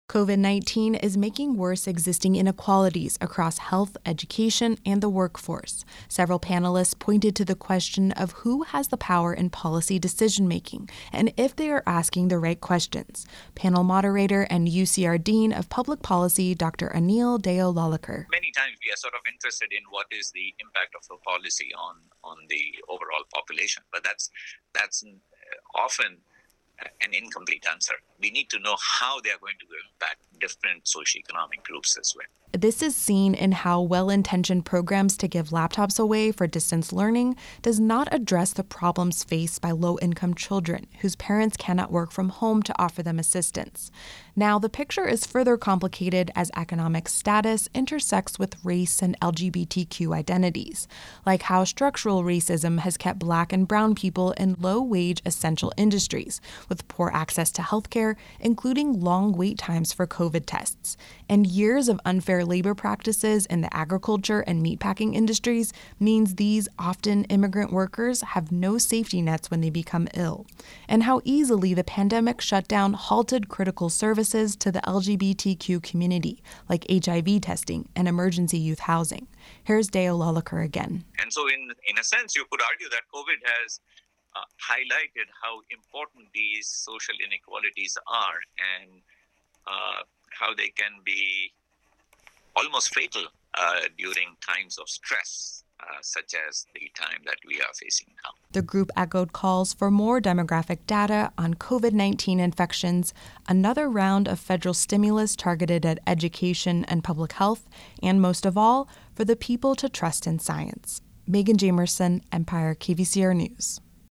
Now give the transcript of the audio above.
COVID-19 is making worse existing inequalities across health, education, and the workforce. Several panelists pointed to the question of who has the power in policy decision-making and if they are asking the right questions. Panel moderator and UCR Dean of Public Policy, Dr. Anil Deo-Lalekar. Many times we are sort of interested in what is the impact of a policy on the overall population, but that's often an incomplete answer. We need to know how they are going to impact different socioeconomic groups as well. This is seen in how well-intentioned programs to give laptops away for distance learning does not address the problems faced by low-income children whose parents cannot work from home to offer them assistance. Now, the picture is further complicated as economic status intersects with race and LGBTQ identities, like how structural racism has kept Black and brown people in low-wage essential industries, with poor access to healthcare, including long wait times for COVID tests, and years of unfair labor practices in the agriculture and meatpacking industries means these often immigrant workers have no safety nets when they become ill, and how easily the pandemic shutdown halted critical services to the LGBTQ community, like HIV testing and emergency youth housing. Here's Deo-Lalekar again. And so in a sense, you could argue that COVID has highlighted how important these social inequalities are and how they can be almost fatal during times of stress, such as the time that we are facing now. The group echoed calls for more demographic data on COVID-19 infections, another round of federal stimulus targeted at education and public health, and most of all, for the people to trust in science. Megan Jamerson, Empire, KVCR News.